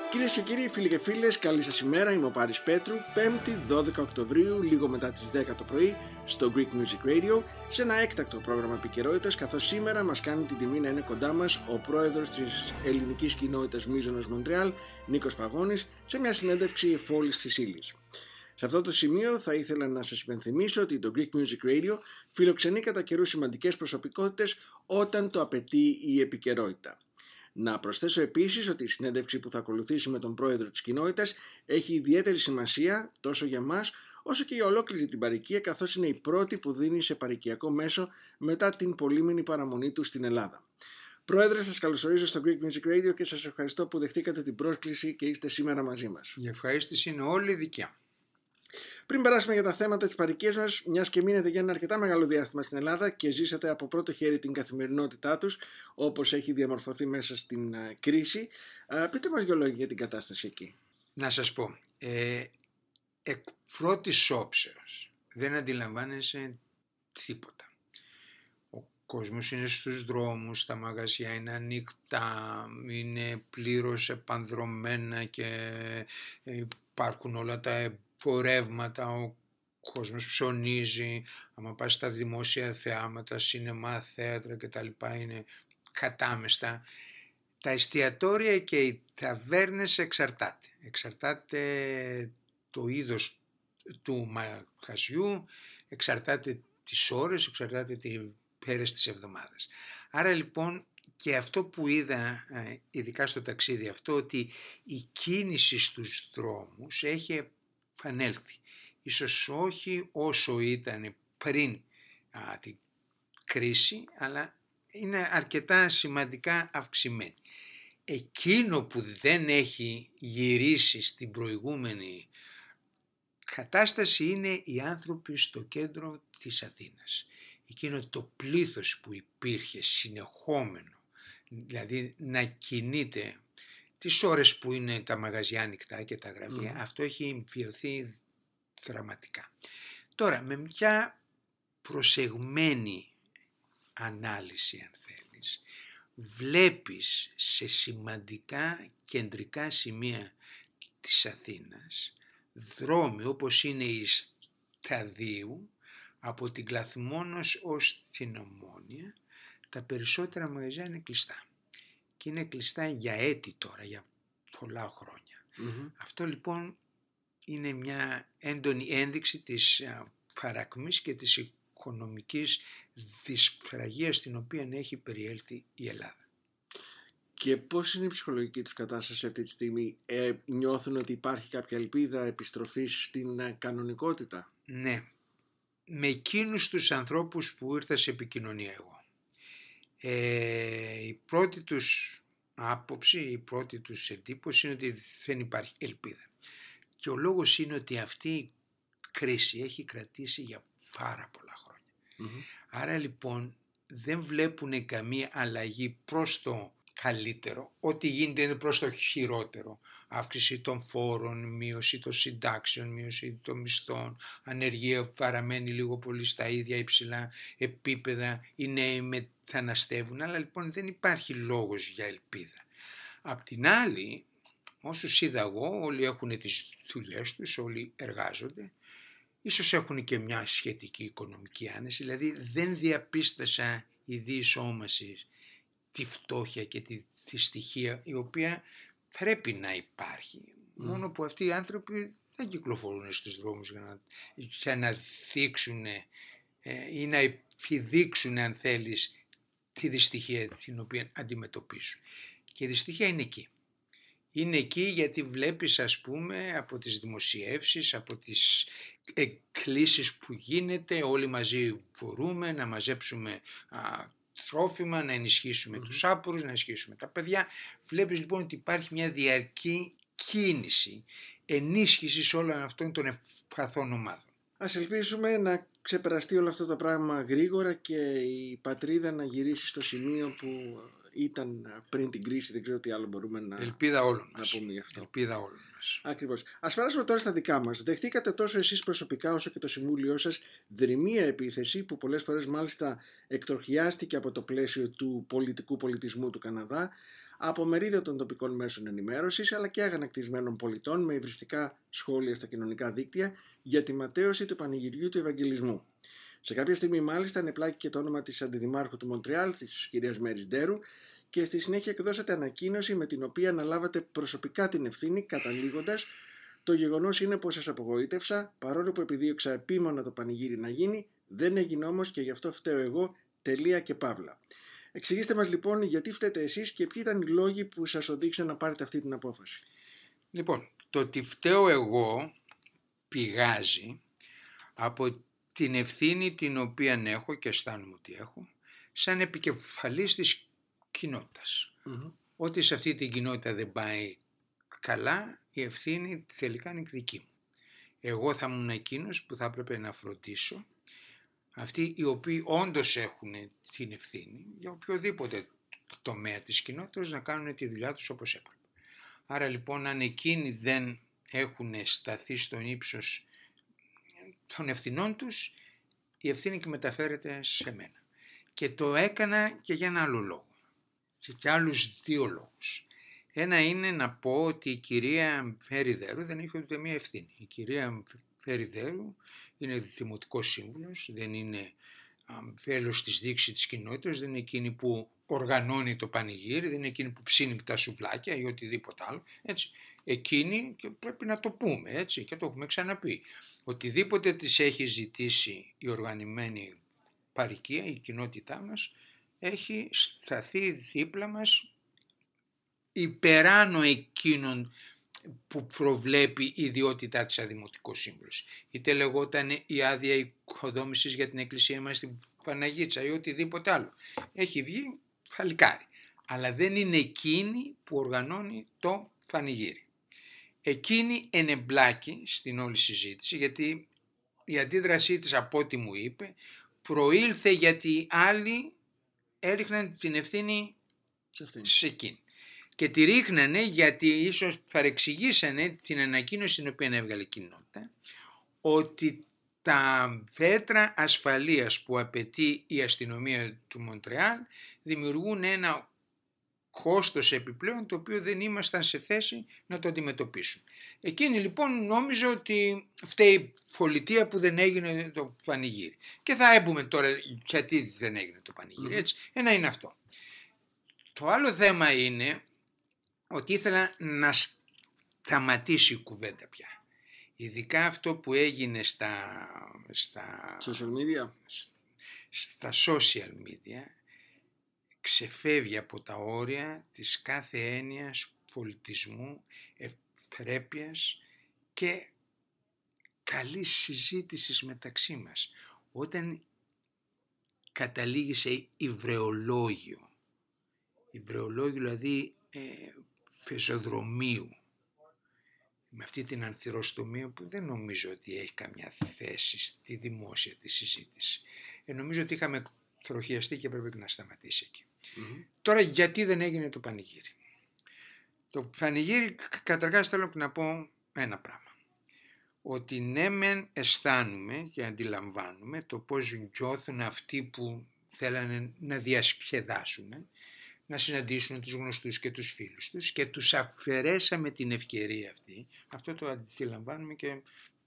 Κυρίες και κύριοι, φίλοι και φίλες, καλή σας ημέρα. Είμαι ο Πάρης Πέτρου. 5η 12 Οκτωβρίου, λίγο μετά τις 10 το πρωί, στο Greek Music Radio, σε ένα έκτακτο πρόγραμμα επικαιρότητας, καθώς σήμερα μας κάνει την τιμή να είναι κοντά μας ο πρόεδρος της ελληνικής κοινότητας Μίζωνος Μοντρεάλ, Νίκος Παγώνης, σε μια συνέντευξη εφόλης της ύλης. Σε αυτό το σημείο θα ήθελα να σας υπενθυμίσω ότι το Greek Music Radio φιλοξενεί κατά καιρούς σημαντικές προσωπικότητες όταν το απαιτεί η επικαιρότητα. Να προσθέσω επίσης ότι η συνέντευξη που θα ακολουθήσει με τον πρόεδρο της κοινότητας έχει ιδιαίτερη σημασία τόσο για μας όσο και για ολόκληρη την παροικία, καθώς είναι η πρώτη που δίνει σε παροικιακό μέσο μετά την πολύμηνη παραμονή του στην Ελλάδα. Πρόεδρε, σας καλωσορίζω στο Greek Music Radio και σας ευχαριστώ που δεχτήκατε την πρόσκληση και είστε σήμερα μαζί μας. Η ευχαρίστηση είναι όλη δικιά. Πριν περάσουμε για τα θέματα της παροικίας μας, μιας και μείνετε για ένα αρκετά μεγάλο διάστημα στην Ελλάδα και ζήσατε από πρώτο χέρι την καθημερινότητά τους, όπως έχει διαμορφωθεί μέσα στην κρίση, πείτε μας δύο λόγια για την κατάσταση εκεί. Να σας πω, εκ πρώτης όψεως δεν αντιλαμβάνεσαι τίποτα. Ο κόσμος είναι στους δρόμους, τα μαγαζιά είναι ανοιχτά, είναι πλήρως επανδρωμένα και υπάρχουν όλα τα εμπορεύματα, ο κόσμος ψωνίζει. Άμα πας στα δημόσια θεάματα, σινεμά, θέατρα κτλ. Είναι κατάμεστα. Τα εστιατόρια και οι ταβέρνες εξαρτάται το είδος του μαγαζιού, εξαρτάται τις ώρες, εξαρτάται τις μέρες της εβδομάδας. Άρα λοιπόν και αυτό που είδα ειδικά στο ταξίδι αυτό, ότι η κίνηση στους δρόμους έχει επανέλθει. Ίσως όχι όσο ήταν πριν την κρίση, αλλά είναι αρκετά σημαντικά αυξημένη. Εκείνο που δεν έχει γυρίσει στην προηγούμενη κατάσταση είναι οι άνθρωποι στο κέντρο της Αθήνας. Εκείνο το πλήθος που υπήρχε συνεχόμενο, δηλαδή να κινείται τις ώρες που είναι τα μαγαζιά ανοιχτά και τα γραφεία, αυτό έχει βιωθεί δραματικά. Τώρα, με μια προσεγμένη ανάλυση, αν θέλεις, βλέπεις σε σημαντικά κεντρικά σημεία της Αθήνας δρόμοι όπως είναι η Σταδίου, από την Κλαθμόνος ως την Ομόνια, τα περισσότερα μαγαζιά είναι κλειστά. Και είναι κλειστά για έτη τώρα, για πολλά χρόνια. Αυτό λοιπόν είναι μια έντονη ένδειξη της φαρακμής και της οικονομικής δυσφραγίας στην οποία έχει περιέλθει η Ελλάδα. Και πώς είναι η ψυχολογική τους κατάσταση αυτή τη στιγμή? Νιώθουν ότι υπάρχει κάποια ελπίδα επιστροφής στην κανονικότητα? Ναι, με εκείνους τους ανθρώπους που ήρθα σε επικοινωνία εγώ. Η πρώτη τους άποψη, η πρώτη τους εντύπωση είναι ότι δεν υπάρχει ελπίδα. Και ο λόγος είναι ότι αυτή η κρίση έχει κρατήσει για πάρα πολλά χρόνια. Άρα λοιπόν δεν βλέπουν καμία αλλαγή προς το καλύτερο. Ό,τι γίνεται είναι προς το χειρότερο. Αύξηση των φόρων, μείωση των συντάξεων, μείωση των μισθών, ανεργία που παραμένει λίγο πολύ στα ίδια υψηλά επίπεδα, οι νέοι μεταναστεύουν, αλλά λοιπόν δεν υπάρχει λόγος για ελπίδα. Απ' την άλλη, όσους είδα εγώ, όλοι έχουν τις δουλειές τους, όλοι εργάζονται, ίσως έχουν και μια σχετική οικονομική άνεση, δηλαδή δεν διαπίστασα η διεισόμαση, τη φτώχεια και τη δυστυχία η οποία πρέπει να υπάρχει. Μόνο που αυτοί οι άνθρωποι δεν κυκλοφορούν στους δρόμους για να δείξουν ή να επιδείξουν, αν θέλεις, τη δυστυχία την οποία αντιμετωπίζουν. Και η δυστυχία είναι εκεί. Είναι εκεί γιατί βλέπεις, ας πούμε, από τις δημοσιεύσεις, από τις εκκλήσεις που γίνεται, όλοι μαζί μπορούμε να μαζέψουμε τρόφιμα, να ενισχύσουμε τους άπορους, να ενισχύσουμε τα παιδιά. Βλέπεις λοιπόν ότι υπάρχει μια διαρκή κίνηση ενίσχυσης όλων αυτών των ευπαθών ομάδων. Ας ελπίσουμε να ξεπεραστεί όλο αυτό το πράγμα γρήγορα και η πατρίδα να γυρίσει στο σημείο που ήταν πριν την κρίση. Δεν ξέρω τι άλλο μπορούμε να ελπίδα όλων μας. πούμε γι' αυτό. Ελπίδα όλων μας. Ακριβώς. Ας περάσουμε τώρα στα δικά μας. Δεχτήκατε τόσο εσείς προσωπικά όσο και το Συμβούλιο σας δρυμία επίθεση που πολλές φορές μάλιστα εκτροχιάστηκε από το πλαίσιο του πολιτικού πολιτισμού του Καναδά από μερίδιο των τοπικών μέσων ενημέρωσης αλλά και αγανακτισμένων πολιτών με υβριστικά σχόλια στα κοινωνικά δίκτυα για τη ματαίωση του πανηγυριού του Ευαγγελισμού. Σε κάποια στιγμή μάλιστα ανεπλάκη και το όνομα της αντιδημάρχου του Μοντρεάλ, της κυρίας Μέρις Ντέρου, και στη συνέχεια εκδώσατε ανακοίνωση με την οποία αναλάβατε προσωπικά την ευθύνη, καταλήγοντας: «Το γεγονός είναι πως σας απογοήτευσα, παρόλο που επιδίωξα επίμονα το πανηγύρι να γίνει, δεν έγινε όμως και γι' αυτό φταίω εγώ, τελεία και παύλα». Εξηγήστε μας λοιπόν γιατί φταίτε εσείς και ποιοι ήταν οι λόγοι που σας οδήγησαν να πάρετε αυτή την απόφαση. Λοιπόν, το ότι φταίω εγώ πηγάζει από την ευθύνη την οποία έχω και αισθάνομαι ότι έχω σαν επικεφαλής της κοινότητας. Ότι σε αυτή την κοινότητα δεν πάει καλά, η ευθύνη τελικά είναι δική μου. Εγώ θα ήμουν εκείνος που θα έπρεπε να φροντίσω αυτοί οι οποίοι όντως έχουν την ευθύνη για οποιοδήποτε τομέα της κοινότητας να κάνουν τη δουλειά τους όπως έπρεπε. Άρα λοιπόν αν εκείνοι δεν έχουν σταθεί στον ύψος των ευθυνών τους, η ευθύνη και μεταφέρεται σε μένα. Και το έκανα και για ένα άλλο λόγο. Και άλλους δύο λόγους. Ένα είναι να πω ότι η κυρία Φεριδέρου δεν έχει ούτε μία ευθύνη. Η κυρία Φεριδέρου είναι δημοτικός σύμβουλος, δεν είναι φέλος της δείξης της κοινότητας, δεν είναι εκείνη που οργανώνει το πανηγύρι, δεν είναι εκείνη που ψήνει τα σουβλάκια ή οτιδήποτε άλλο. Έτσι. Εκείνη, και πρέπει να το πούμε έτσι, και το έχουμε ξαναπεί, οτιδήποτε της έχει ζητήσει η οργανωμένη παροικία, η κοινότητά μας, έχει σταθεί δίπλα μας υπεράνω εκείνων που προβλέπει η ιδιότητά της αδημοτικός σύμβουλος. Είτε λεγόταν η άδεια οικοδόμησης για την εκκλησία μας στην Παναγίτσα ή οτιδήποτε άλλο. Έχει βγει φαλικάρι. Αλλά δεν είναι εκείνη που οργανώνει το πανηγύρι. Εκείνη ενεμπλάκη στην όλη συζήτηση, γιατί η αντίδρασή της από ό,τι μου είπε προήλθε γιατί άλλοι έριχναν την ευθύνη σε εκείνη. Και τη ρίχνανε γιατί ίσως παρεξηγήσανε την ανακοίνωση την οποία έβγαλε η κοινότητα, ότι τα μέτρα ασφαλείας που απαιτεί η αστυνομία του Μοντρεάλ δημιουργούν ένα κόστος επιπλέον το οποίο δεν ήμασταν σε θέση να το αντιμετωπίσουν. Εκείνη λοιπόν νόμιζε ότι φταίει η πολιτεία που δεν έγινε το πανηγύρι. Και θα έμπουμε τώρα γιατί δεν έγινε το πανηγύρι. Έτσι. Ένα είναι αυτό. Το άλλο θέμα είναι ότι ήθελα να σταματήσει η κουβέντα πια. Ειδικά αυτό που έγινε στα social media ξεφεύγει από τα όρια της κάθε έννοιας πολιτισμού, ευπρέπειας και καλής συζήτησης μεταξύ μας. Όταν καταλήγει σε υβρεολόγιο δηλαδή πεζοδρομίου, με αυτή την ανθυροστομία που δεν νομίζω ότι έχει καμιά θέση στη δημόσια τη συζήτηση. Νομίζω ότι είχαμε τροχιαστεί και πρέπει να σταματήσει εκεί. Τώρα γιατί δεν έγινε το πανηγύρι. Το πανηγύρι καταρχάς θέλω να πω ένα πράγμα. Ότι ναι μεν αισθάνουμε και αντιλαμβάνουμε το πώς νιώθουν αυτοί που θέλανε να διασκεδάσουν, να συναντήσουν τους γνωστούς και τους φίλους τους και τους αφαιρέσαμε την ευκαιρία αυτή. Αυτό το αντιλαμβάνουμε και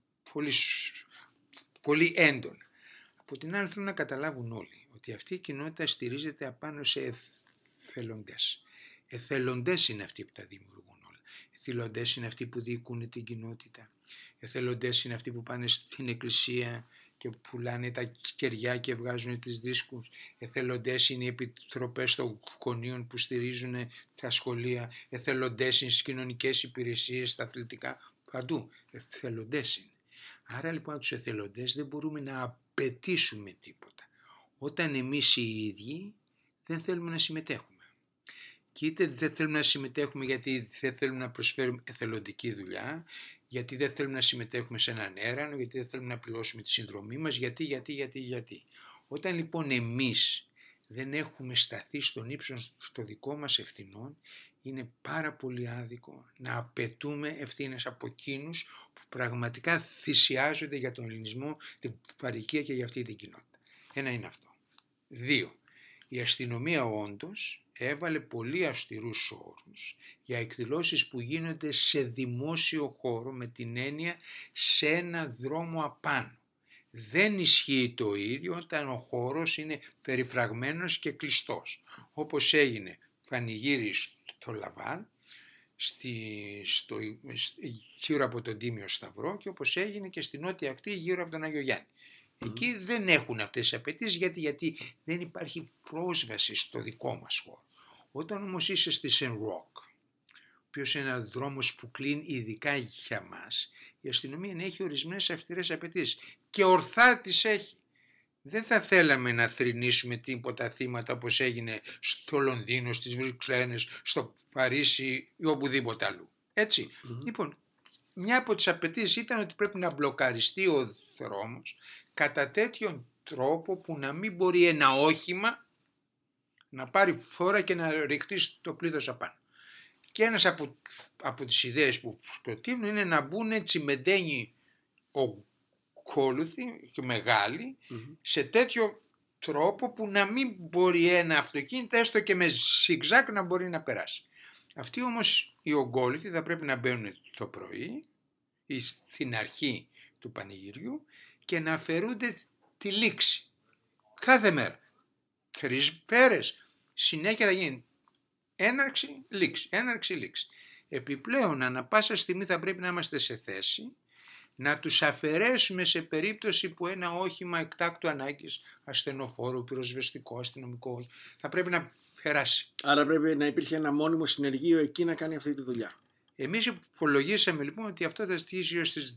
πολύ έντονα. Από την άλλη θέλω να καταλάβουν όλοι ότι αυτή η κοινότητα στηρίζεται απάνω σε εθελοντές. Εθελοντές είναι αυτοί που τα δημιουργούν όλα. Εθελοντές είναι αυτοί που διοικούν την κοινότητα. Εθελοντές είναι αυτοί που πάνε στην εκκλησία και πουλάνε τα κεριά και βγάζουν τις δίσκους. Εθελοντές είναι οι επιτροπές των γονείων που στηρίζουν τα σχολεία. Εθελοντές είναι στις κοινωνικές υπηρεσίες, στα αθλητικά, παντού. Εθελοντές είναι. Άρα λοιπόν από τους εθελοντές δεν μπορούμε να απαιτήσουμε τίποτα. Όταν εμείς οι ίδιοι δεν θέλουμε να συμμετέχουμε. Και είτε δεν θέλουμε να συμμετέχουμε γιατί δεν θέλουμε να προσφέρουμε εθελοντική δουλειά, γιατί δεν θέλουμε να συμμετέχουμε σε έναν έρανο, γιατί δεν θέλουμε να πληρώσουμε τη συνδρομή μας, γιατί. Όταν λοιπόν εμείς δεν έχουμε σταθεί στον ύψος στο δικό μας ευθυνών, είναι πάρα πολύ άδικο να απαιτούμε ευθύνες από εκείνους που πραγματικά θυσιάζονται για τον ελληνισμό, την παροικία και για αυτή την κοινότητα. Ένα είναι αυτό. 2. Η αστυνομία όντως έβαλε πολύ αυστηρούς όρους για εκδηλώσεις που γίνονται σε δημόσιο χώρο, με την έννοια σε ένα δρόμο απάνω. Δεν ισχύει το ίδιο όταν ο χώρος είναι περιφραγμένος και κλειστός, όπως έγινε πανηγύρι στο Λαβάλ, γύρω από τον Τίμιο Σταυρό, και όπως έγινε και στην νότια ακτή γύρω από τον Άγιο Γιάννη. Εκεί δεν έχουν αυτές τις απαιτήσεις, γιατί δεν υπάρχει πρόσβαση στο δικό μας χώρο. Όταν όμως είσαι στη Σεν Ροκ, ο οποίος είναι ένας δρόμος που κλείνει ειδικά για μας, η αστυνομία έχει ορισμένες αυστηρές απαιτήσεις και ορθά τις έχει. Δεν θα θέλαμε να θρηνήσουμε τίποτα θύματα όπως έγινε στο Λονδίνο, στις Βρυξέλλες, στο Παρίσι ή οπουδήποτε αλλού. Έτσι. Λοιπόν, μια από τις απαιτήσεις ήταν ότι πρέπει να μπλοκαριστεί ο δρόμος κατά τέτοιον τρόπο που να μην μπορεί ένα όχημα να πάρει φόρα και να ρηχτεί στο πλήθος απάνω. Και από τις ιδέες που προτείνουν είναι να μπουν τσιμεντένιοι κόλουθοι και μεγάλοι σε τέτοιο τρόπο που να μην μπορεί ένα αυτοκίνητο έστω και με ζιγζάκ να μπορεί να περάσει. Αυτοί όμως οι ογκόλουθοι θα πρέπει να μπαίνουν το πρωί ή στην αρχή του πανηγυριού και να αφαιρούνται τη λήξη κάθε μέρα. 3 μέρες συνέχεια θα γίνει έναρξη, λήξη. Επιπλέον, ανά πάσα στιγμή θα πρέπει να είμαστε σε θέση να τους αφαιρέσουμε σε περίπτωση που ένα όχημα εκτάκτου ανάγκης, ασθενοφόρο, πυροσβεστικό, αστυνομικό, θα πρέπει να περάσει. Άρα πρέπει να υπήρχε ένα μόνιμο συνεργείο εκεί να κάνει αυτή τη δουλειά. Εμείς υπολογίσαμε λοιπόν ότι αυτό θα στήσει ως τις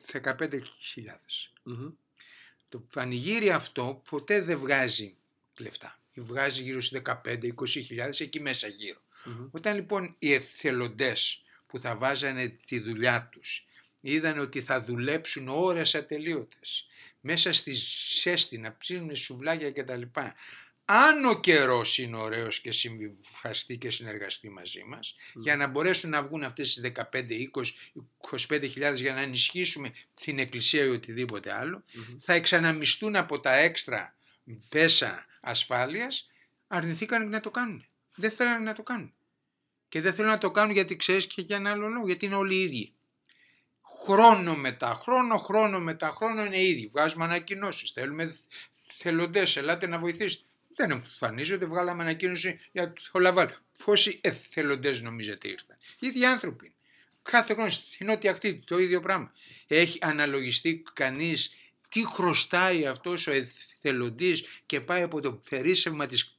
15.000. Το πανηγύρι αυτό ποτέ δεν βγάζει λεφτά. Βγάζει γύρω στις 15-20.000 εκεί μέσα γύρω. Όταν λοιπόν οι εθελοντές που θα βάζανε τη δουλειά τους είδαν ότι θα δουλέψουν ώρες ατελείωτες μέσα στη ζέστη να ψήνουν σουβλάκια κτλ. Αν ο καιρός είναι ωραίος και συμβιβαστεί και συνεργαστεί μαζί μας, για να μπορέσουν να βγουν αυτές τις 15-20-25.000 για να ενισχύσουμε την εκκλησία ή οτιδήποτε άλλο, θα εξαναμιστούν από τα έξτρα μέσα ασφάλειας, αρνηθήκαν να το κάνουν. Δεν θέλουν να το κάνουν. Και δεν θέλουν να το κάνουν γιατί ξέρεις και για ένα άλλο λόγο, γιατί είναι όλοι οι ίδιοι. Χρόνο μετά χρόνο είναι ίδιοι. Βγάζουμε ανακοινώσεις, θέλουμε θελοντές, ελάτε να βοηθήσετε. Δεν εμφανίζονται, βγάλαμε ανακοίνωση για το Λαβάλ. Πόσοι εθελοντές νομίζετε ήρθαν? Οι ίδιοι άνθρωποι. Κάθε χρόνο στην νότια ακτή το ίδιο πράγμα. Έχει αναλογιστεί κανείς τι χρωστάει αυτός ο εθελοντής και πάει από το περίσσευμα της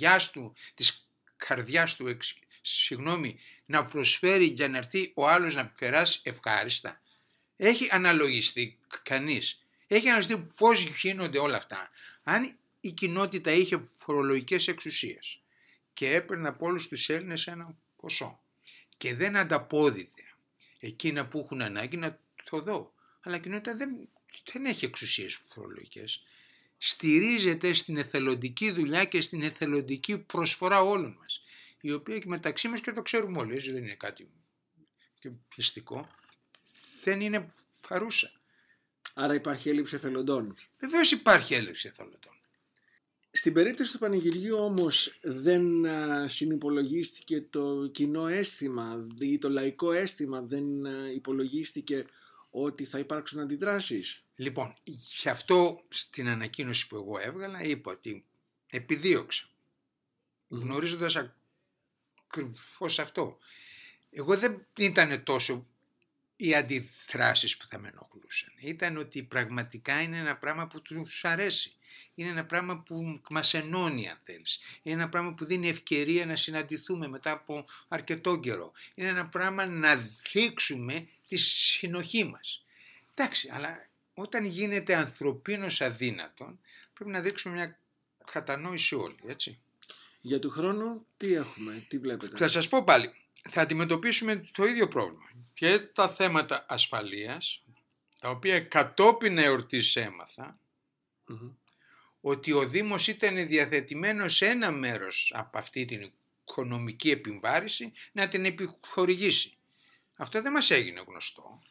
καρδιάς του, να προσφέρει για να έρθει ο άλλος να περάσει ευχάριστα? Έχει αναλογιστεί κανείς? Έχει αναλογιστεί πώς γίνονται όλα αυτά? Αν η κοινότητα είχε φορολογικές εξουσίες και έπαιρνε από όλους τους Έλληνες ένα ποσό και δεν ανταπόδιδε εκείνα που έχουν ανάγκη, να το δω. Αλλά η κοινότητα δεν έχει εξουσίες φορολογικές. Στηρίζεται στην εθελοντική δουλειά και στην εθελοντική προσφορά όλων μας, η οποία και μεταξύ μας, και το ξέρουμε όλοι, δεν είναι κάτι πιστικό, δεν είναι παρούσα. Άρα υπάρχει έλλειψη εθελοντών. Βεβαίως υπάρχει έλλειψη εθελοντών. Στην περίπτωση του πανηγυριού όμως δεν συνυπολογίστηκε το κοινό αίσθημα ή το λαϊκό αίσθημα, δεν υπολογίστηκε ότι θα υπάρξουν αντιδράσεις? Λοιπόν, γι' αυτό στην ανακοίνωση που εγώ έβγαλα είπα ότι επιδίωξα, γνωρίζοντας ακριβώς αυτό. Εγώ δεν ήταν τόσο οι αντιδράσεις που θα με ενοχλούσαν. Ήταν ότι πραγματικά είναι ένα πράγμα που τους αρέσει. Είναι ένα πράγμα που μας ενώνει, αν θέλεις. Είναι ένα πράγμα που δίνει ευκαιρία να συναντηθούμε μετά από αρκετό καιρό. Είναι ένα πράγμα να δείξουμε τη συνοχή μας. Εντάξει, αλλά όταν γίνεται ανθρωπίνος αδύνατον, πρέπει να δείξουμε μια κατανόηση όλοι, έτσι. Για του χρόνου τι έχουμε, τι βλέπετε? Θα σας πω πάλι, θα αντιμετωπίσουμε το ίδιο πρόβλημα. Και τα θέματα ασφαλείας, τα οποία κατόπιν εορτής έμαθα, ότι ο Δήμος ήταν διαθετημένος σε ένα μέρος από αυτή την οικονομική επιβάρηση να την επιχορηγήσει. Αυτό δεν μας έγινε γνωστό.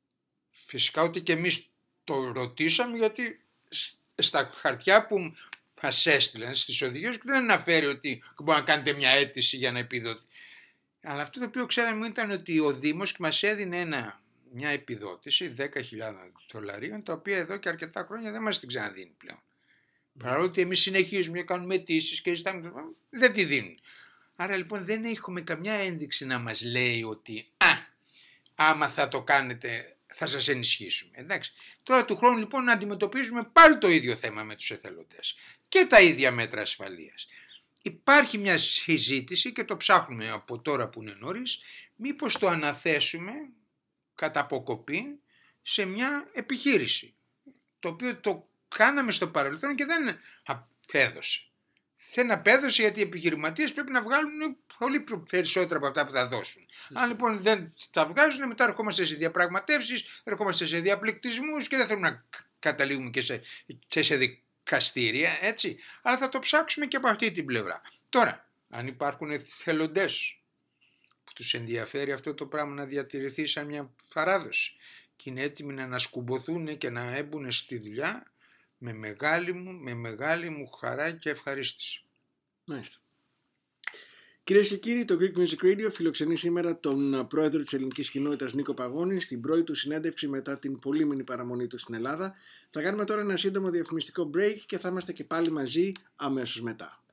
Φυσικά ότι και εμείς το ρωτήσαμε, γιατί στα χαρτιά που σας έστειλαν στις οδηγίες και δεν αναφέρει ότι μπορεί να κάνετε μια αίτηση για να επιδοθεί. Αλλά αυτό το οποίο ξέραμε ήταν ότι ο Δήμος μας έδινε μια επιδότηση $10,000, τα οποία εδώ και αρκετά χρόνια δεν μας την ξαναδίνει πλέον. Παρόλο ότι εμείς συνεχίζουμε και κάνουμε αιτήσεις και ζητάμε, δεν τη δίνουν. Άρα λοιπόν δεν έχουμε καμιά ένδειξη να μας λέει ότι άμα θα το κάνετε θα σας ενισχύσουμε. Εντάξει. Τώρα του χρόνου λοιπόν να αντιμετωπίζουμε πάλι το ίδιο θέμα με τους εθελοντές και τα ίδια μέτρα ασφαλείας. Υπάρχει μια συζήτηση και το ψάχνουμε από τώρα που είναι νωρίς, μήπως το αναθέσουμε κατά αποκοπή σε μια επιχείρηση, το οποίο το κάναμε στο παρελθόν και δεν απέδωσε. Δεν απέδωσε γιατί οι επιχειρηματίες πρέπει να βγάλουν πολύ περισσότερα από αυτά που θα δώσουν. Αν λοιπόν δεν τα βγάζουν, μετά ερχόμαστε σε διαπραγματεύσεις, ερχόμαστε σε διαπληκτισμούς και δεν θέλουμε να καταλήγουμε και σε δικαστήρια, έτσι. Αλλά θα το ψάξουμε και από αυτή την πλευρά. Τώρα, αν υπάρχουν θελοντές που τους ενδιαφέρει αυτό το πράγμα να διατηρηθεί σαν μια παράδοση και είναι έτοιμοι να ανασκουμποθούν και να έμπουν στη δουλειά, με μεγάλη μου χαρά και ευχαρίστηση. Μάλιστα. Κυρίες και κύριοι, το Greek Music Radio φιλοξενεί σήμερα τον πρόεδρο της ελληνικής κοινότητας Νίκο Παγώνη στην πρώτη του συνέντευξη μετά την πολύμηνη παραμονή του στην Ελλάδα. Θα κάνουμε τώρα ένα σύντομο διαφημιστικό break και θα είμαστε και πάλι μαζί αμέσως μετά.